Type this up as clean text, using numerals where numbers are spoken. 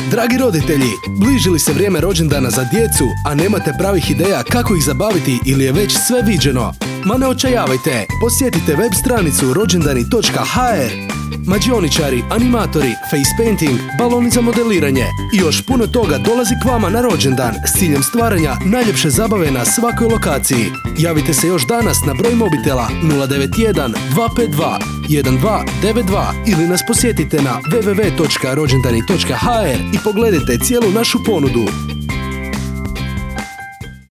Dragi roditelji, bliži li se vrijeme rođendana za djecu, a nemate pravih ideja kako ih zabaviti ili je već sve viđeno? Ma ne očajavajte, posjetite web stranicu rođendani.hr. Mađioničari, animatori, face painting, baloni za modeliranje i još puno toga dolazi k vama na rođendan s ciljem stvaranja najljepše zabave na svakoj lokaciji. Javite se još danas na broj mobitela 091 252 1292 ili nas posjetite na www.rođendani.hr i pogledajte cijelu našu ponudu.